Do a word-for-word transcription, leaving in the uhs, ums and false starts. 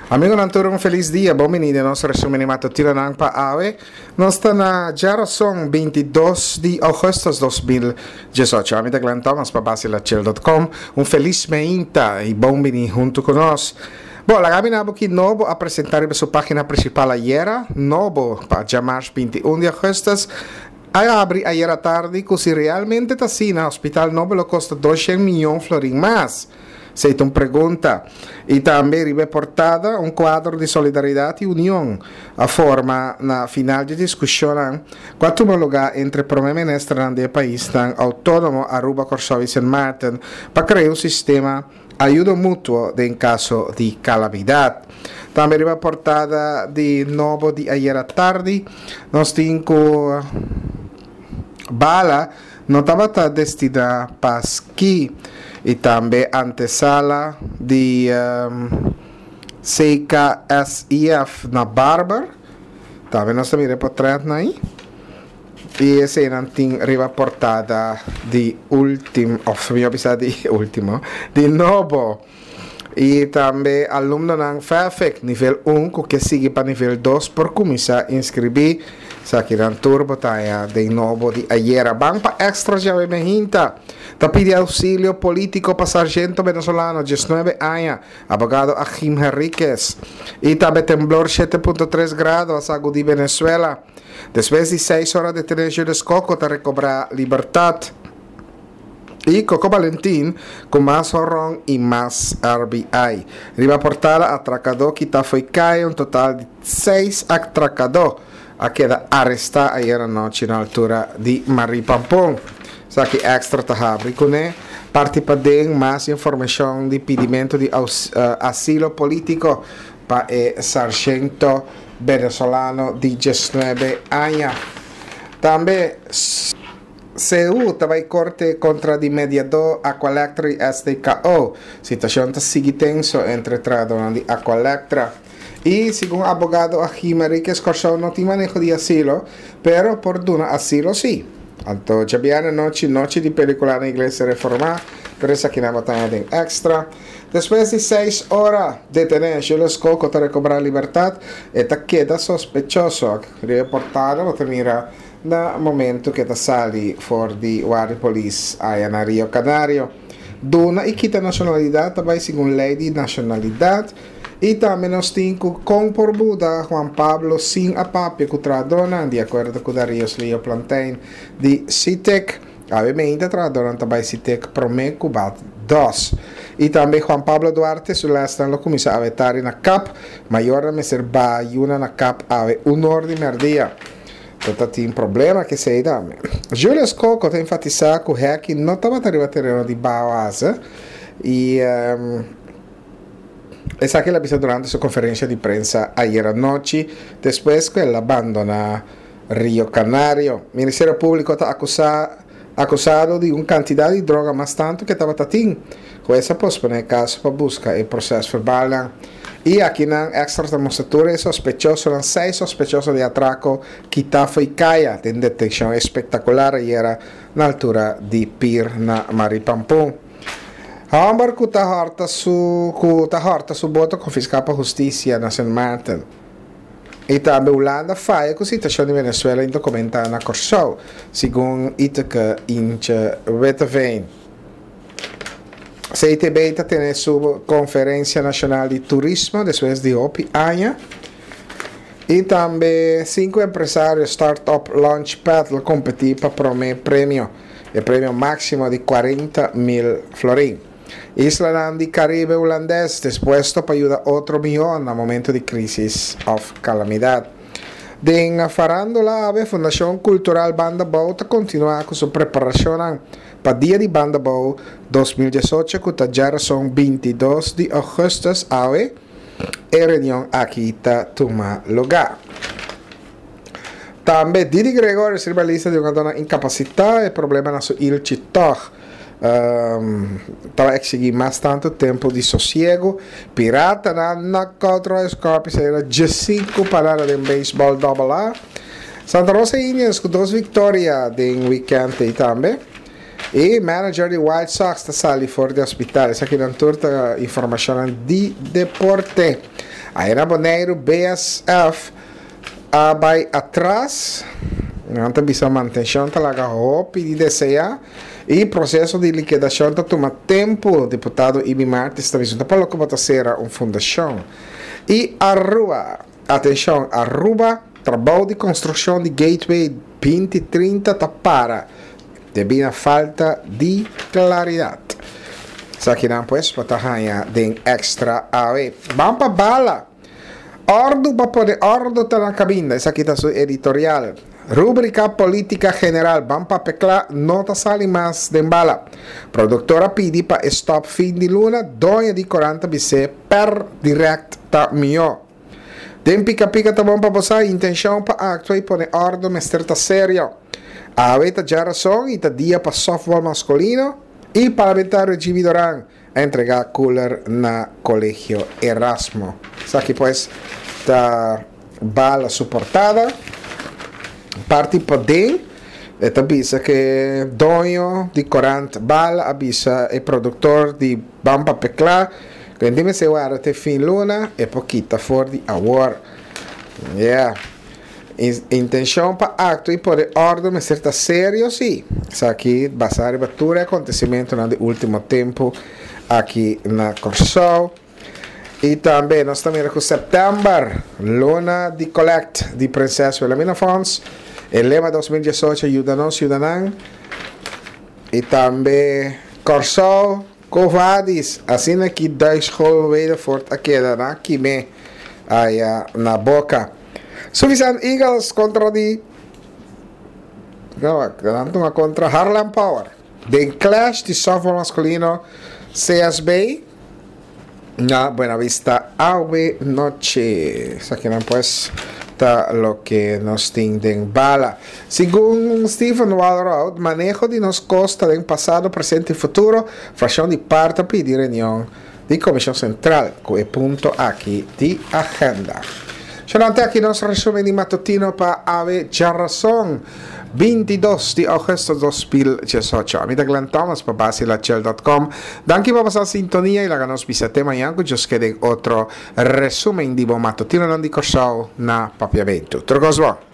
Amigo Nanturo, um feliz dia. Bom-vindo ao nosso resumo mattutino ng Paawe. Nós estamos na geração vinte e dois de agosto de dois mil e dezoito. Eu sou Glenn Thomas para basilachel ponto com. Um feliz meinta e bom-vindo junto conosco. Bom, la caminhamos aqui novo a apresentar a sua página principal ayer, novo para chamar vinte e um de agosto. Aí abre ayer à tarde que se realmente está assim, no hospital novo lo custa duzentos milhões de florins mais. Se uma pergunta. E também reportada um quadro de solidariedade e união. A forma na final de discussão quanto lugar entre o primeiro-ministro do país tão autônomo Aruba Corsovi Saint Martin para criar um sistema ajuda mútuo em caso de calamidade. Também reportada de novo de ayer à tarde. Nós temos bala não estava destinada para ski e também antesala de um, C K S I F na Barber. Também nós também reportamos aí. E essa é a reportada de último, ou melhor de último, de novo. E também aluno ng Fairfax nível um, que sigue para nível dois por começar a inscrever. Sa kiran turbo tayo de novo de ayer. Bang pa extra já me hinta. Ta pide auxílio político para sargento venezolano, diecinueve años, abogado Achim Henriquez. E também temblor sete ponto três grados a de Venezuela. Después de seis horas de tener Jules Coco para recobrar libertad. E Coco Valentín com mais horror e mais R B I. Riba portada atracador que tá foi cair um total de seis atracador a queda arrestada ayer à noite na altura de Maripampong. Só que extra tá abre com né participa de mais informação de pedimento de aus, uh, asilo político para o sargento venezolano de diecinueve años. Também C U também corte contra de mediador Aqualectra e S D K O. Situação está sigue tenso entre tradona de Aqualectra. E segundo o abogado Achim Henriquez Corso não tem manejo de asilo, pero por duna asilo sim. Então, já viene noite, noite de película na igreja reformada, por isso aqui na batalha tem extra. Depois de seis horas de tener Jules Coco para recobrar liberdade, esta queda sospechoso, reportado, lo termina no momento que está sali for de Wari Police aí na Rio Canario. Duna e quita nacionalidade também segundo lei de nacionalidade. E também nós temos com por Buda Juan Pablo sin a papia que tradona de acordo com Darius Leo Plantain de C I T E C. Obviamente tradona também C I T E C Prome Cubat dois. E também Juan Pablo Duarte Sulesta lo começa a vetar na C A P, maior a meser ba una na C A P ave um hora de merdia. Então tem problema que se dá. Julius Coco tem enfatizado que o hack não estava terreno de Bauasa e um, esa que la viste durante su conferencia de prensa ayer anoche, después que él abandona Río Canario. El Ministerio Público está acusado, acusado de una cantidad de droga más tanto que estaba tatín. Jueza pospone el caso para buscar el proceso verbal. Y aquí en extras demostratorios sospechosos, eran seis sospechosos de atraco, quitafo y calla, de detección espectacular ayer a la altura de Pir na Maripampong. Hamburg que está harta su que está harta su voto confiscado para justiça na Saint Martin. E também Holanda faz com a situação de Venezuela em documentar na Corso, segundo Ithaca Incha Weteveen. C I T B está tendo sua conferência nacional de turismo depois de oito anos. E também cinco empresários Startup Launchpad competir para prometer prêmio, o prêmio máximo de quarenta mil florins. Isla de Caribe holandês dispuesto para ayudar otro millón en momento de crisis of calamidad. De la farándula, la Fundación Cultural Banda Bow continúa con su preparación para el Día de Banda Bow dos mil dieciocho, que ya son veintidós de agosto, ave, y reunión aquí está toma lugar. También Didi Gregorio es lista de una dona incapacitada y problema en su il chitoj. Um, estava exigindo mais tanto tempo de sossego. Pirata na, na contra os Scorpions era de cinco paradas de beisebol double A. Santa Rosa Indians com duas vitórias em weekend também. E manager de White Sox está sali fora de hospital. Essa aqui é uma torta informação de deporte. Aí na Bonaire, B S F uh, vai atrás. Não bisa manutenção talaga ho pedido D C A e processo de liquidação tá toma tempo. Deputado Ibi Martins está dizendo para que vai ser uma fundação. E Aruba, atenção, Aruba, trabalho de construção de Gateway vinte trinta tá para devido à falta de claridade. Isso aqui não pues para tahanha de extra A V. Vamos para bala. Ordo para poder ordo tá na cabina. Isso aqui tá su editorial. Rúbrica política general, vamos para peclar, nota sali mais de bala. Produtora pedi para stop fim de luna, dona de quarenta bc per direct ta mio. Den pica pica tá bom para você, intenção para actuar e pôr ordem, mestre tá sério. A aveta já razão e tá dia para softball masculino e parlamentar de Vidoran a entregar cooler na colegio Erasmo. Isso aqui pues tá bala suportada. Parte poder, e avisa que dono di quaranta bala avisa il produttore di Bamba Pecla che deve se guarda te fin luna e poquita for di award. Yeah. Intenção para acto e poder ordem é certa sério, sim. Isso aqui vai ser battura acontecimento no último tempo aqui na Corsol. E também nós também com setembro, luna de collect de Princesa Wilhelmina Funds. El lema dois mil e dezoito, Ciudadanos, Ciudadan. E também Corsol, Covadis. Assim que dois rolweiros forte aqui, na Kime, aí na boca. Suficiente Eagles contra de. Não, contra Harlem Power. The Clash de softball masculino C S B. Na Buena Vista, Ave Noche. Isso aqui não pues. Lo que nos tienden bala. Según Stephen Walrout, manejo de nos costa de pasado, presente y futuro, fracción de parte de reunión de Comisión Central, que punto aquí de agenda. Solamente aquí nos resumen de matutino para Ave ya razón. veintidós de agosto de dos mil dieciocho. A mí te glantamos para basilachel punto com. Danke para pasar sintonía y la ganos visite mañana que os quede otro resumen de matutino non di Corsol na papiamento. Trocos